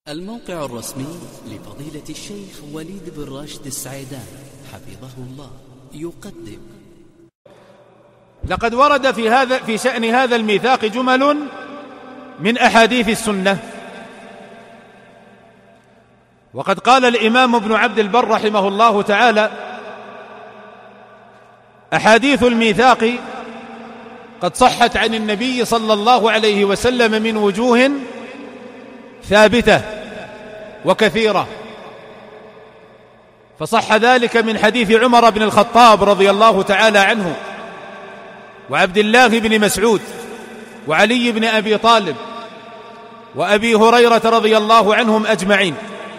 الموقع الرسمي لفضيلة الشيخ وليد بن راشد السعيدان حفظه الله يقدم. لقد ورد في شأن هذا الميثاق جمل من أحاديث السنة، وقد قال الإمام ابن عبد البر رحمه الله تعالى: أحاديث الميثاق قد صحت عن النبي صلى الله عليه وسلم من وجوه ثابتة وكثيرة، فصح ذلك من حديث عمر بن الخطاب رضي الله تعالى عنه، وعبد الله بن مسعود، وعلي بن أبي طالب، وأبي هريرة رضي الله عنهم أجمعين.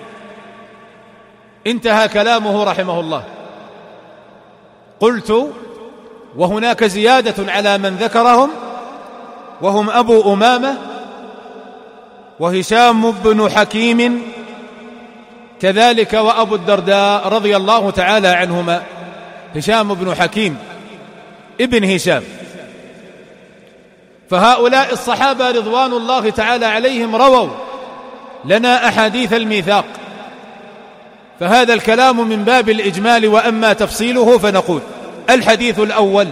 انتهى كلامه رحمه الله. قلت: وهناك زيادة على من ذكرهم، وهم أبو أمامة وهشام بن حكيم، كذلك وأبو الدرداء رضي الله تعالى عنهما. هشام بن حكيم ابن هشام. فهؤلاء الصحابة رضوان الله تعالى عليهم رووا لنا أحاديث الميثاق، فهذا الكلام من باب الإجمال، وأما تفصيله فنقول: الحديث الأول: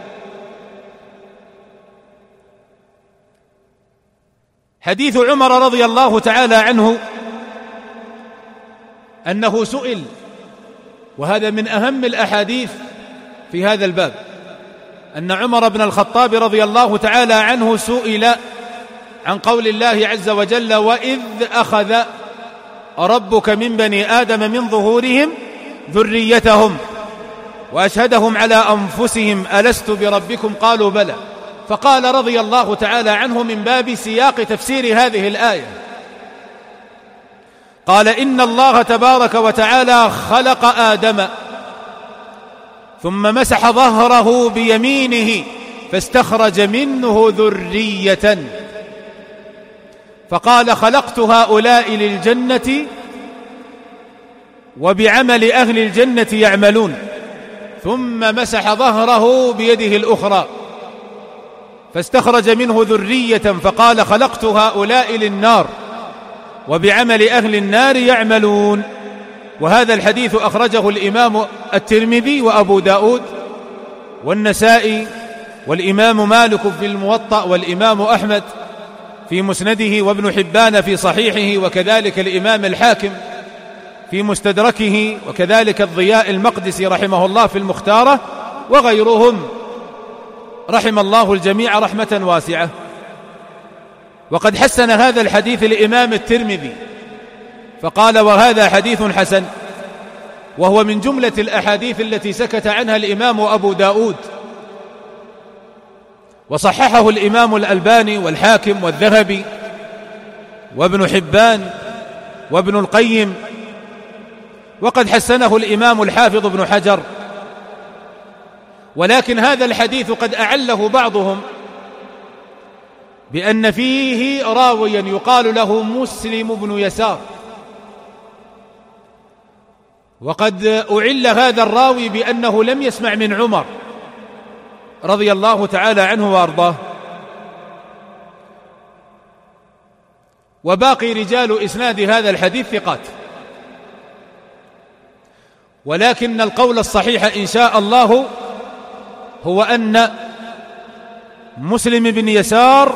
حديث عمر رضي الله تعالى عنه أنه سئل، وهذا من أهم الأحاديث في هذا الباب، أن عمر بن الخطاب رضي الله تعالى عنه سئل عن قول الله عز وجل: وإذ أخذ ربك من بني آدم من ظهورهم ذريتهم وأشهدهم على أنفسهم ألست بربكم قالوا بلى. فقال رضي الله تعالى عنه من باب سياق تفسير هذه الآية، قال: إن الله تبارك وتعالى خلق آدم ثم مسح ظهره بيمينه فاستخرج منه ذرية، فقال: خلقت هؤلاء للجنة وبعمل أهل الجنة يعملون، ثم مسح ظهره بيده الأخرى فاستخرج منه ذرية، فقال: خلقت هؤلاء للنار وبعمل أهل النار يعملون. وهذا الحديث أخرجه الإمام الترمذي وأبو داود والنسائي والإمام مالك في الموطأ والإمام أحمد في مسنده وابن حبان في صحيحه، وكذلك الإمام الحاكم في مستدركه، وكذلك الضياء المقدسي رحمه الله في المختارة، وغيرهم رحم الله الجميع رحمة واسعة. وقد حسن هذا الحديث الإمام الترمذي فقال: وهذا حديث حسن، وهو من جملة الأحاديث التي سكت عنها الإمام أبو داود، وصححه الإمام الألباني والحاكم والذهبي وابن حبان وابن القيم، وقد حسنه الإمام الحافظ ابن حجر. ولكن هذا الحديث قد أعله بعضهم بأن فيه راويا يقال له مسلم بن يسار، وقد أعل هذا الراوي بأنه لم يسمع من عمر رضي الله تعالى عنه وأرضاه. وباقي رجال إسناد هذا الحديث ثقات، ولكن القول الصحيح إن شاء الله هو أن مسلم بن يسار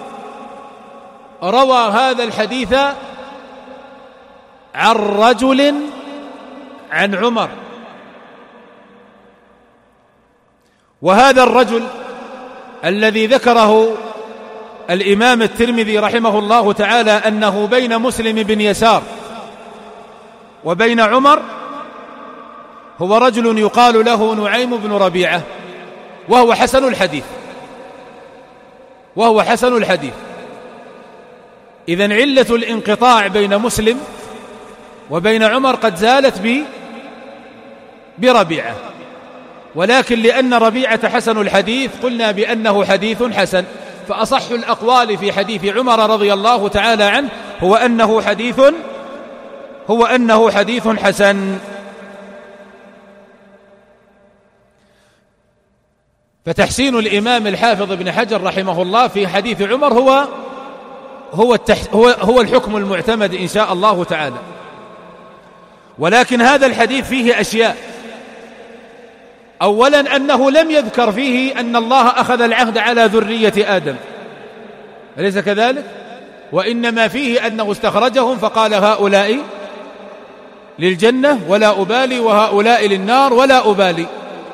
روى هذا الحديث عن رجل عن عمر، وهذا الرجل الذي ذكره الإمام الترمذي رحمه الله تعالى أنه بين مسلم بن يسار وبين عمر هو رجل يقال له نعيم بن ربيعة، وهو حسن الحديث. إذن علة الانقطاع بين مسلم وبين عمر قد زالت بربيعة، ولكن لأن ربيعة حسن الحديث قلنا بأنه حديث حسن. فأصح الأقوال في حديث عمر رضي الله تعالى عنه هو أنه حديث حسن. فتحسين الإمام الحافظ ابن حجر رحمه الله في حديث عمر هو الحكم المعتمد إن شاء الله تعالى. ولكن هذا الحديث فيه أشياء. أولا أنه لم يذكر فيه أن الله أخذ العهد على ذرية آدم، أليس كذلك؟ وإنما فيه أنه استخرجهم فقال هؤلاء للجنة ولا أبالي وهؤلاء للنار ولا أبالي،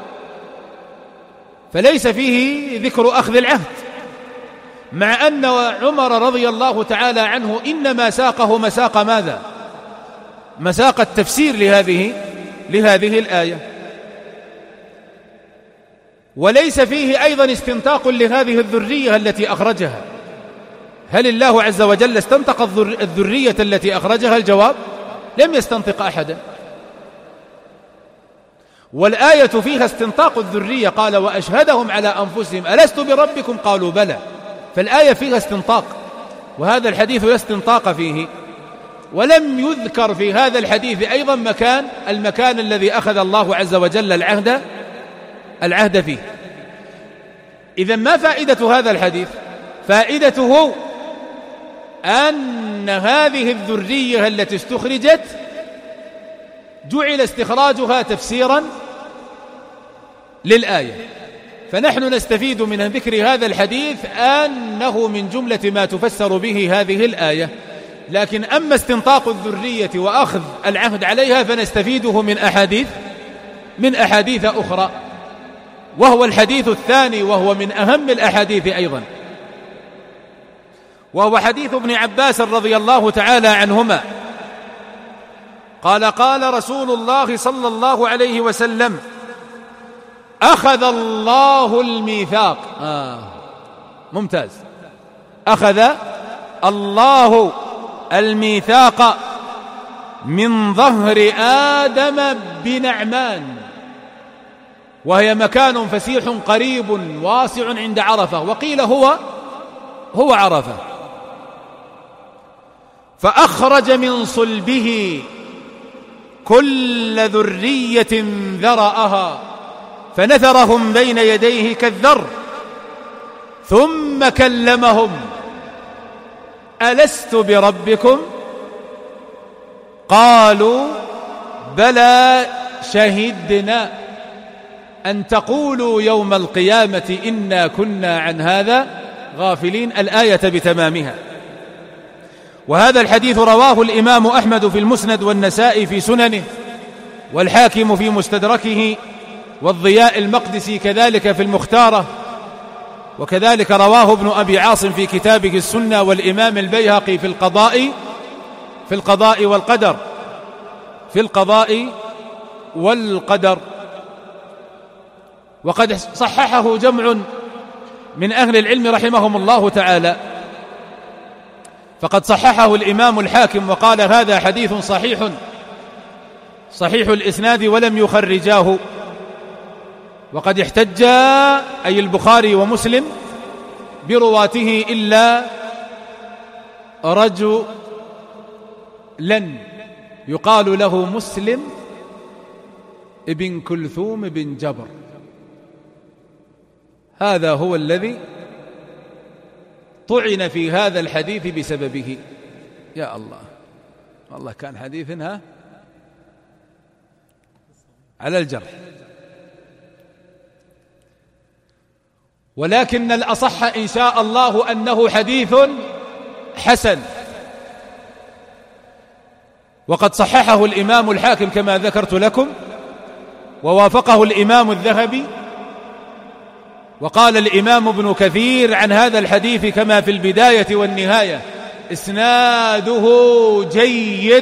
فليس فيه ذكر أخذ العهد، مع أن عمر رضي الله تعالى عنه إنما ساقه مساق ماذا؟ مساق التفسير لهذه الآية. وليس فيه أيضا استنطاق لهذه الذرية التي أخرجها. هل الله عز وجل استنطق الذرية التي أخرجها؟ الجواب: لم يستنطق أحدا. والآية فيها استنطاق الذرية، قال: وأشهدهم على أنفسهم ألست بربكم قالوا بلى. فالآية فيها استنطاق، وهذا الحديث لا استنطاق فيه. ولم يذكر في هذا الحديث أيضا المكان الذي أخذ الله عز وجل العهد فيه. إذن ما فائدة هذا الحديث؟ فائدته أن هذه الذرية التي استخرجت جعل استخراجها تفسيرا للآية. فنحن نستفيد من ذكر هذا الحديث أنه من جملة ما تفسر به هذه الآية. لكن أما استنطاق الذرية وأخذ العهد عليها فنستفيده من أحاديث أخرى، وهو الحديث الثاني، وهو من أهم الأحاديث أيضا، وهو حديث ابن عباس رضي الله تعالى عنهما قال: قال رسول الله صلى الله عليه وسلم: أخذ الله الميثاق. ممتاز. أخذ الله الميثاق من ظهر آدم بنعمان، وهي مكان فسيح قريب واسع عند عرفة، وقيل هو عرفة. فأخرج من صلبه كل ذرية ذرأها فنثرهم بين يديه كالذر، ثم كلمهم: ألست بربكم؟ قالوا: بلى شهدنا أن تقولوا يوم القيامة إنا كنا عن هذا غافلين. الآية بتمامها. وهذا الحديث رواه الإمام أحمد في المسند، والنسائي في سننه، والحاكم في مستدركه، والضياء المقدسي كذلك في المختارة، وكذلك رواه ابن أبي عاصم في كتابه السنة، والإمام البيهقي في القضاء والقدر. وقد صححه جمع من أهل العلم رحمهم الله تعالى، فقد صححه الإمام الحاكم وقال: هذا حديث صحيح الإسناد ولم يخرجاه. وقد احتج أي البخاري ومسلم برواته إلا رجلا يقال له مسلم ابن كلثوم بن جبر، هذا هو الذي طعن في هذا الحديث بسببه. يا الله، والله كان حديثنا على الجرح. ولكن الأصح إن شاء الله أنه حديث حسن، وقد صححه الإمام الحاكم كما ذكرت لكم، ووافقه الإمام الذهبي. وقال الإمام ابن كثير عن هذا الحديث كما في البداية والنهاية: إسناده جيد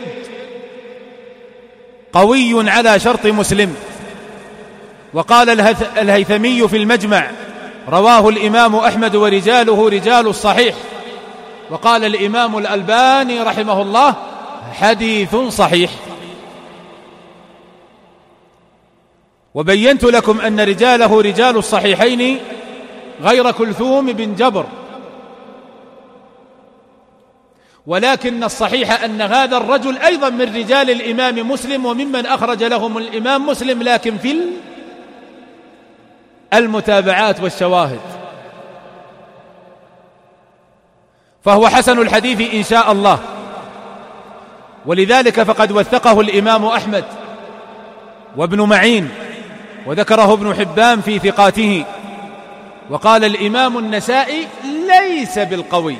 قوي على شرط مسلم. وقال الهيثمي في المجمع: رواه الإمام أحمد ورجاله رجال الصحيح. وقال الإمام الألباني رحمه الله: حديث صحيح. وبينت لكم أن رجاله رجال الصحيحين غير كلثوم بن جبر، ولكن الصحيح أن هذا الرجل أيضا من رجال الإمام مسلم وممن أخرج لهم الإمام مسلم، لكن في المتابعات والشواهد. فهو حسن الحديث إن شاء الله. ولذلك فقد وثقه الإمام أحمد وابن معين، وذكره ابن حبان في ثقاته، وقال الإمام النسائي ليس بالقوي.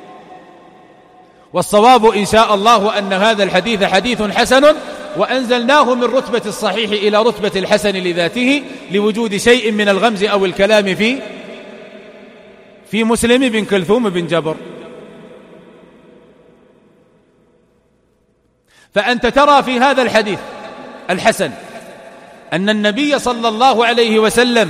والصواب إن شاء الله أن هذا الحديث حديث حسن، وأنزلناه من رتبة الصحيح إلى رتبة الحسن لذاته، لوجود شيء من الغمز أو الكلام في مسلم بن كلثوم بن جبر. فأنت ترى في هذا الحديث الحسن أن النبي صلى الله عليه وسلم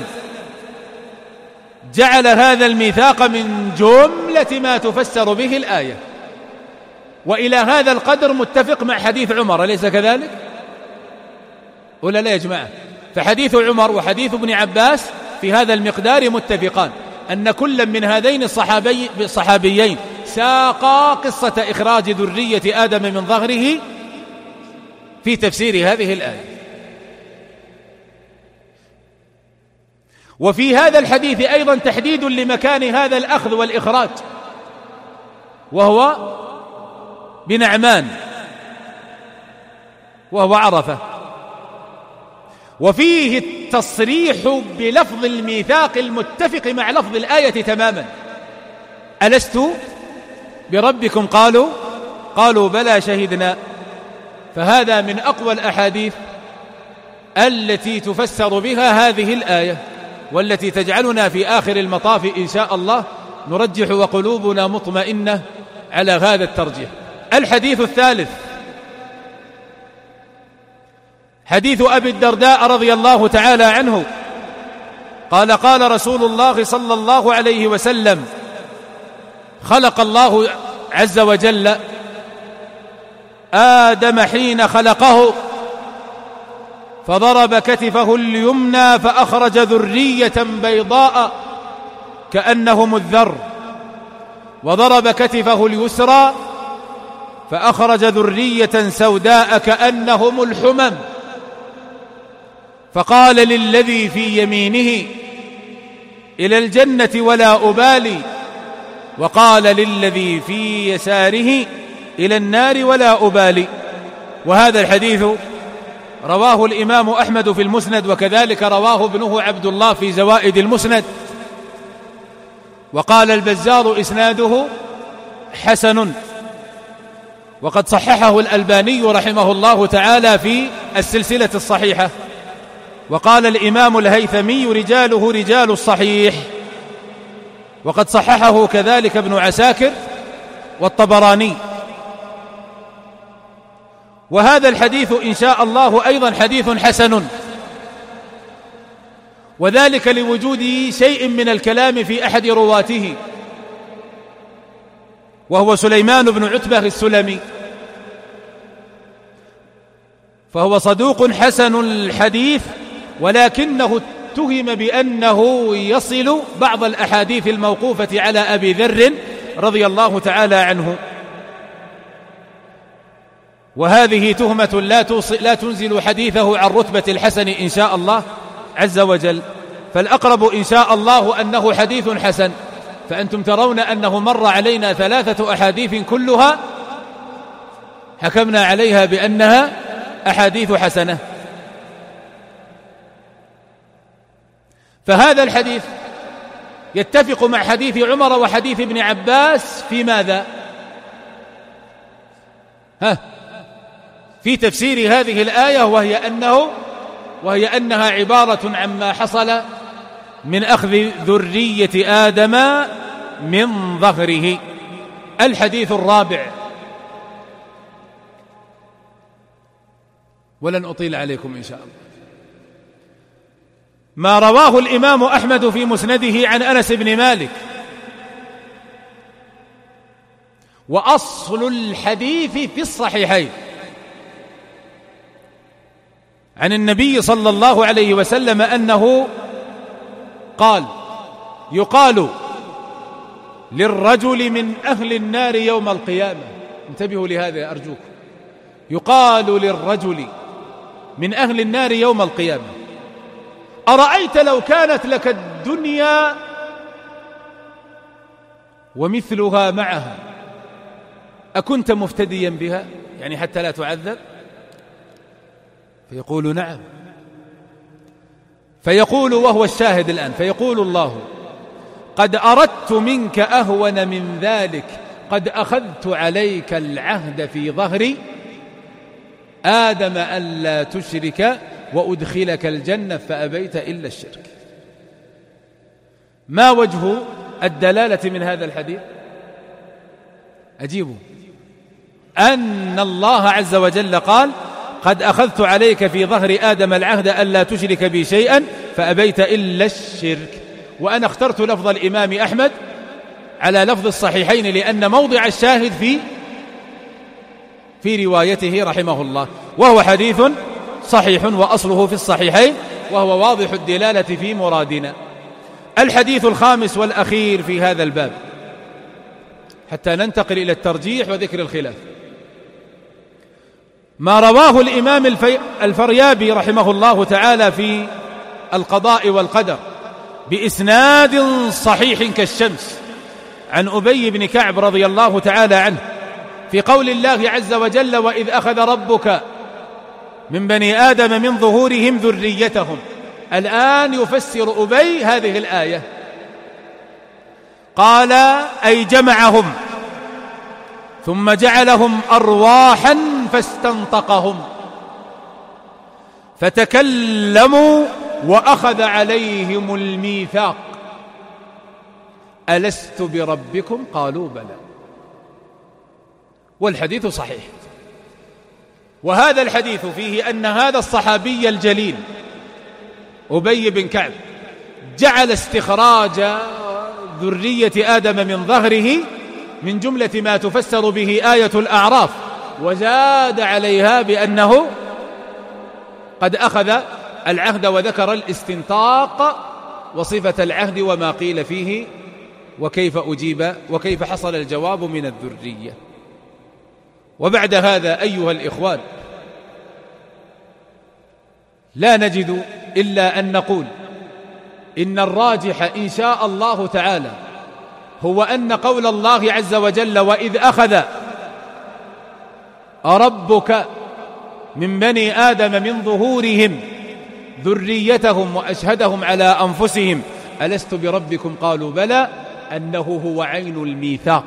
جعل هذا الميثاق من جملة ما تفسر به الآية، وإلى هذا القدر متفق مع حديث عمر، أليس كذلك؟ ولا لا يا جماعة؟ فحديث عمر وحديث ابن عباس في هذا المقدار متفقان، أن كل من هذين الصحابيين ساقا قصة إخراج ذرية آدم من ظهره في تفسير هذه الآية. وفي هذا الحديث أيضا تحديد لمكان هذا الأخذ والإخراج، وهو بنعمان، وهو عرفة. وفيه التصريح بلفظ الميثاق المتفق مع لفظ الآية تماما: ألست بربكم؟ قالوا بلى شهدنا. فهذا من أقوى الأحاديث التي تفسر بها هذه الآية، والتي تجعلنا في آخر المطاف إن شاء الله نرجح وقلوبنا مطمئنة على هذا الترجيح. الحديث الثالث حديث أبي الدرداء رضي الله تعالى عنه قال: قال رسول الله صلى الله عليه وسلم: خلق الله عز وجل آدم حين خلقه، فضرب كتفه اليمنى فأخرج ذرية بيضاء كأنهم الذر، وضرب كتفه اليسرى فأخرج ذرية سوداء كأنهم الحمم، فقال للذي في يمينه: إلى الجنة ولا أبالي، وقال للذي في يساره: إلى النار ولا أبالي. وهذا الحديث رواه الإمام أحمد في المسند، وكذلك رواه ابنه عبد الله في زوائد المسند. وقال البزار: إسناده حسن، وقد صححه الألباني رحمه الله تعالى في السلسلة الصحيحة. وقال الإمام الهيثمي: رجاله رجال الصحيح، وقد صححه كذلك ابن عساكر والطبراني. وهذا الحديث إن شاء الله أيضا حديث حسن، وذلك لوجود شيء من الكلام في أحد رواته، وهو سليمان بن عتبة السلمي، فهو صدوق حسن الحديث، ولكنه اتهم بأنه يصل بعض الأحاديث الموقوفة على أبي ذر رضي الله تعالى عنه، وهذه تهمة لا تنزل حديثه عن رتبة الحسن إن شاء الله عز وجل. فالأقرب إن شاء الله أنه حديث حسن. فأنتم ترون أنه مر علينا 3 أحاديث كلها حكمنا عليها بأنها أحاديث حسنة. فهذا الحديث يتفق مع حديث عمر وحديث ابن عباس في ماذا؟ في تفسير هذه الآية، وهي أنها عبارة عما حصل من أخذ ذرية آدم من ظهره. الحديث الرابع، ولن أطيل عليكم إن شاء الله، ما رواه الإمام أحمد في مسنده عن أنس بن مالك. وأصل الحديث في الصحيحين عن النبي صلى الله عليه وسلم أنه قال: يقال للرجل من أهل النار يوم القيامة، انتبهوا لهذا أرجوكم، يقال للرجل من أهل النار يوم القيامة: أرأيت لو كانت لك الدنيا ومثلها معها أكنت مفتديا بها يعني حتى لا تعذب؟ فيقول نعم. فيقول وهو الشاهد الآن، فيقول الله قد أردت منك أهون من ذلك، قد أخذت عليك العهد في ظهر آدم ألا تشرك وأدخلك الجنة فأبيت إلا الشرك. ما وجه الدلالة من هذا الحديث؟ أجيبوا. أن الله عز وجل قال قد أخذت عليك في ظهر آدم العهد ألا تشرك بي شيئا فأبيت إلا الشرك. وأنا اخترت لفظ الإمام أحمد على لفظ الصحيحين لأن موضع الشاهد في روايته رحمه الله، وهو حديث صحيح وأصله في الصحيحين، وهو واضح الدلالة في مرادنا. الحديث الخامس والأخير في هذا الباب حتى ننتقل إلى الترجيح وذكر الخلاف، ما رواه الإمام الفريابي رحمه الله تعالى في القضاء والقدر بإسناد صحيح كالشمس عن أبي بن كعب رضي الله تعالى عنه في قول الله عز وجل وإذ أخذ ربك من بني آدم من ظهورهم ذريتهم. الآن يفسر أبي هذه الآية، قال أي جمعهم ثم جعلهم أرواحا فاستنطقهم فتكلموا وأخذ عليهم الميثاق ألست بربكم قالوا بلى. والحديث صحيح. وهذا الحديث فيه أن هذا الصحابي الجليل أبي بن كعب جعل استخراج ذرية آدم من ظهره من جملة ما تفسر به آية الأعراف، وزاد عليها بأنه قد أخذ العهد وذكر الاستنطاق وصفة العهد وما قيل فيه وكيف أجيب وكيف حصل الجواب من الذرية. وبعد هذا أيها الإخوان لا نجد إلا أن نقول إن الراجح إن شاء الله تعالى هو أن قول الله عز وجل وإذ أخذ ربك من بني آدم من ظهورهم ذريتهم وأشهدهم على أنفسهم ألست بربكم قالوا بلى، أنه هو عين الميثاق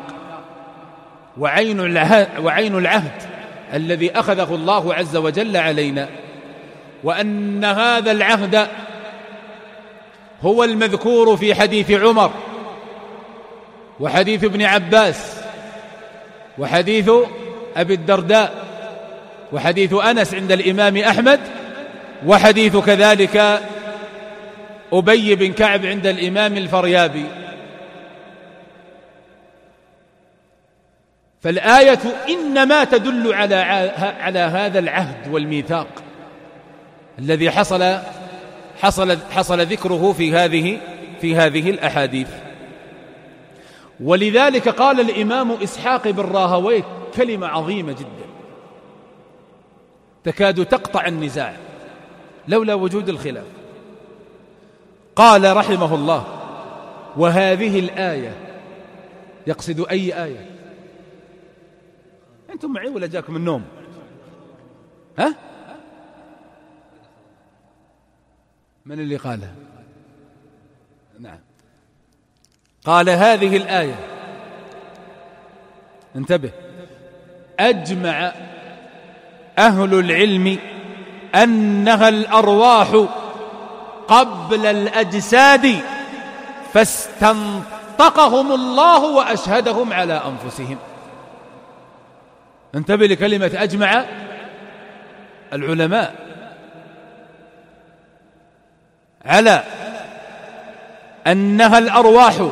وعين العهد الذي أخذه الله عز وجل علينا، وأن هذا العهد هو المذكور في حديث عمر وحديث ابن عباس وحديث أبي الدرداء وحديث أنس عند الإمام أحمد وحديث كذلك أبي بن كعب عند الإمام الفريابي. فالآية إنما تدل على هذا العهد والميثاق الذي حصل ذكره في هذه الأحاديث. ولذلك قال الإمام إسحاق بن راهويه كلمة عظيمة جدا تكاد تقطع النزاع لولا وجود الخلاف. قال رحمه الله وهذه الآية، يقصد أي آية؟ أنتم معي ولا جاكم النوم؟ ها؟ من اللي قالها؟ نعم. قال هذه الآية، انتبه، أجمع أهل العلم أنها الأرواح قبل الأجساد فاستنطقهم الله وأشهدهم على أنفسهم. انتبه لكلمة أجمع العلماء على أنها الأرواح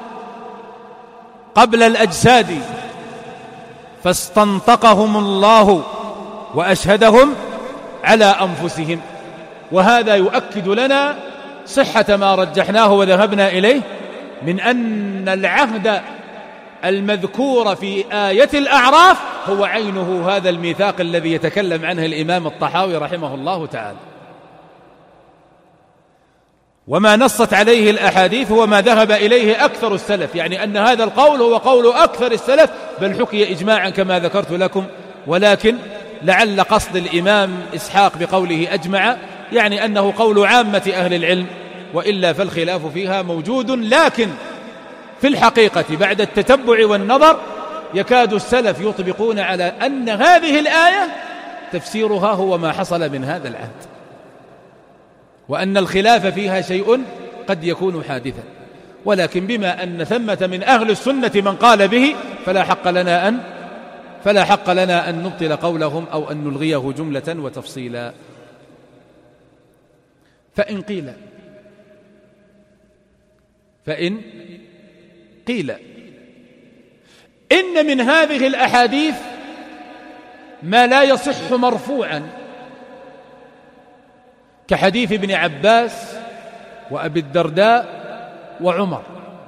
قبل الأجساد فاستنطقهم الله وأشهدهم على أنفسهم. وهذا يؤكد لنا صحة ما رجحناه وذهبنا إليه من أن العهد المذكور في آية الأعراف هو عينه هذا الميثاق الذي يتكلم عنه الإمام الطحاوي رحمه الله تعالى. وما نصت عليه الأحاديث هو ما ذهب إليه أكثر السلف، يعني أن هذا القول هو قول أكثر السلف، بل حكي إجماعا كما ذكرت لكم. ولكن لعل قصد الإمام إسحاق بقوله أجمع يعني أنه قول عامة أهل العلم، وإلا فالخلاف فيها موجود. لكن في الحقيقة بعد التتبع والنظر يكاد السلف يطبقون على أن هذه الآية تفسيرها هو ما حصل من هذا العهد، وأن الخلاف فيها شيء قد يكون حادثا. ولكن بما أن ثمة من أهل السنة من قال به فلا حق لنا أن نبطل قولهم أو أن نلغيه جملة وتفصيلا. فإن قيل إن من هذه الأحاديث ما لا يصح مرفوعا، كحديث ابن عباس وأبي الدرداء وعمر،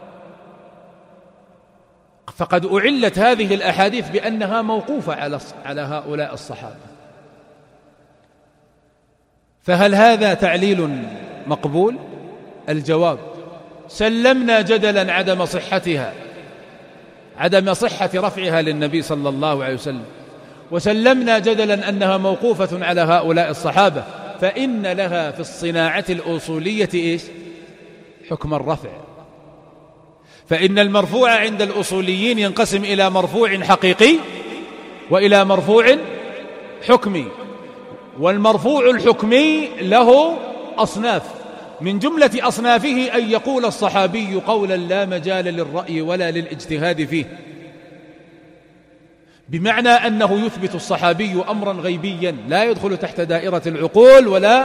فقد أعلت هذه الأحاديث بأنها موقوفة على هؤلاء الصحابة. فهل هذا تعليل مقبول؟ الجواب: سلمنا جدلا عدم صحة رفعها للنبي صلى الله عليه وسلم، وسلمنا جدلا أنها موقوفة على هؤلاء الصحابة، فإن لها في الصناعة الأصولية حكم الرفع. فإن المرفوع عند الأصوليين ينقسم إلى مرفوع حقيقي وإلى مرفوع حكمي، والمرفوع الحكمي له أصناف، من جملة أصنافه أن يقول الصحابي قولا لا مجال للرأي ولا للاجتهاد فيه، بمعنى أنه يثبت الصحابي أمرا غيبيا لا يدخل تحت دائرة العقول ولا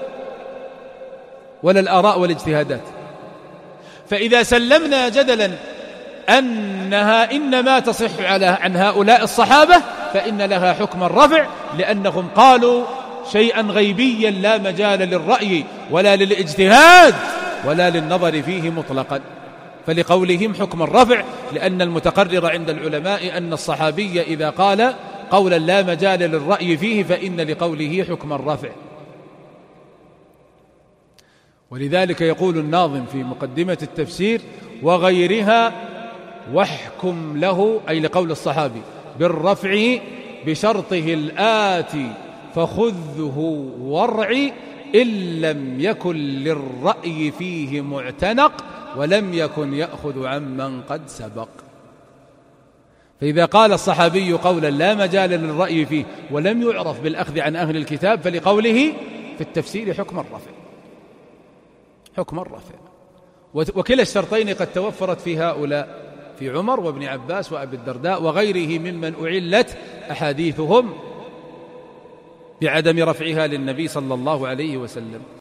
الآراء والاجتهادات. فإذا سلمنا جدلا أنها إنما تصح عن هؤلاء الصحابة فإن لها حكم الرفع، لأنهم قالوا شيئا غيبيا لا مجال للرأي ولا للاجتهاد ولا للنظر فيه مطلقا، فلقولهم حكم الرفع، لأن المتقرر عند العلماء أن الصحابي إذا قال قولا لا مجال للرأي فيه فإن لقوله حكم الرفع. ولذلك يقول الناظم في مقدمة التفسير: وغيرها واحكم له، أي لقول الصحابي، بالرفع بشرطه الآتي فخذه وارعي، إن لم يكن للرأي فيه معتنق ولم يكن يأخذ عمن قد سبق. فإذا قال الصحابي قولا لا مجال للرأي فيه ولم يعرف بالأخذ عن أهل الكتاب فلقوله في التفسير حكم الرفع. وكلا الشرطين قد توفرت في هؤلاء، في عمر وابن عباس وأبي الدرداء وغيره ممن أعلت أحاديثهم بعدم رفعها للنبي صلى الله عليه وسلم.